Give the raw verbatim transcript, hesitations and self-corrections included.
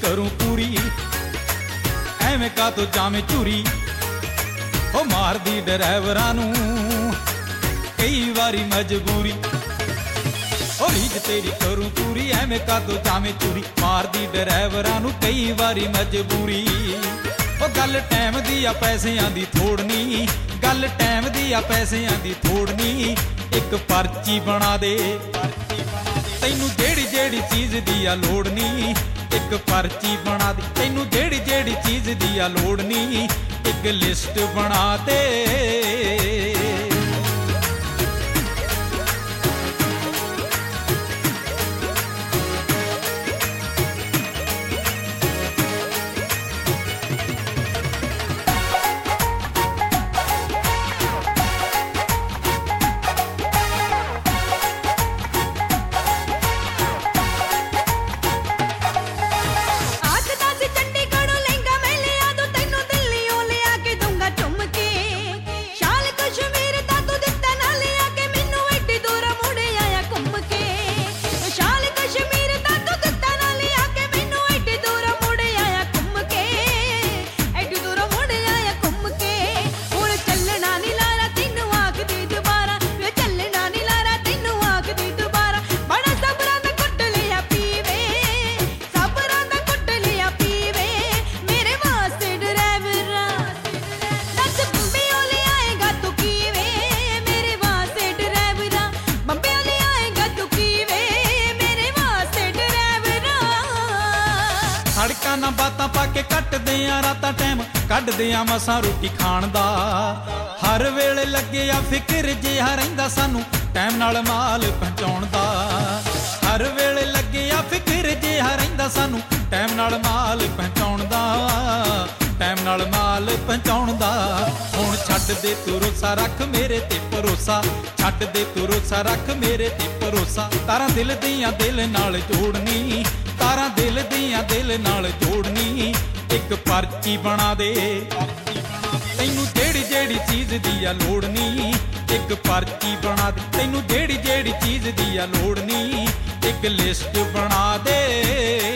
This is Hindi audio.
करूं पूरी एवें का तो जामे चूरी ओ मार दी ड्राइवरां नूं कई वारी मजबूरी ओ रीज तेरी करूं पूरी एवें का तो जामे चूरी मार दी ड्राइवरां नूं कई वारी मजबूरी ओ गल टाइम दी आ पैसिਆਂ दी थोड़नी गल टाइम दी आ पैसिਆਂ दी थोड़नी एक पर्ची बना दे तैनू जेड़ी जेड़ी चीज दी आ लोड़ नी एक पर्ची बना दे तैनू जेड़ी जेड़ी चीज दी आ लोड़ नी एक लिस्ट बना दे सड़कां ना बातां पाके कटदे आ रातां टाइम कढदे आ मसां रोटी खाण दा हर वेले लगे आ फिक्र जिहा रहिंदा सानू टाइम नाल माल पहुंचाउण दा हर वेले लगे आ फिक्र जिहा रहिंदा सानू टाइम नाल माल पहुंचाउण दा टाइम नाल माल पहुंचाउण दा हुण छड्ड दे तू रोसा रख मेरे ते भरोसा छड्ड दे तू रोसा रख मेरे ते भरोसा तारा दिल दियां दिल नाल जोड़नी तारा दिल दियां दिल नाल जोड़नी एक पर्ची बना दे तैनू जेड़ी जेड़ी चीज दी आ लोड़नी एक पर्ची बना दे तैनू जेड़ी जेड़ी चीज दी आ लोड़नी एक लिस्ट बना दे।